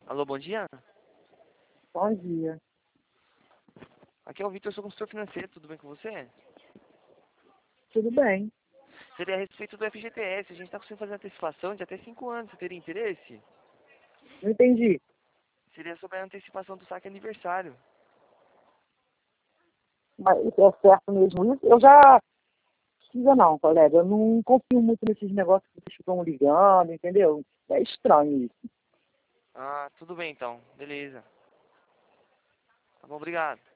Alô, bom dia? Bom dia. Aqui é o Vitor, sou consultor financeiro, tudo bem com você? Tudo bem? Seria a respeito do FGTS, a gente está conseguindo fazer antecipação de até 5 anos, você teria interesse? Não entendi. Seria sobre a antecipação do saque aniversário. Mas é certo mesmo isso? Eu já... Precisa não, colega. Eu não confio muito nesses negócios que vocês ficam ligando, entendeu? É estranho isso. Ah, tudo bem então, beleza. Tá bom, obrigado.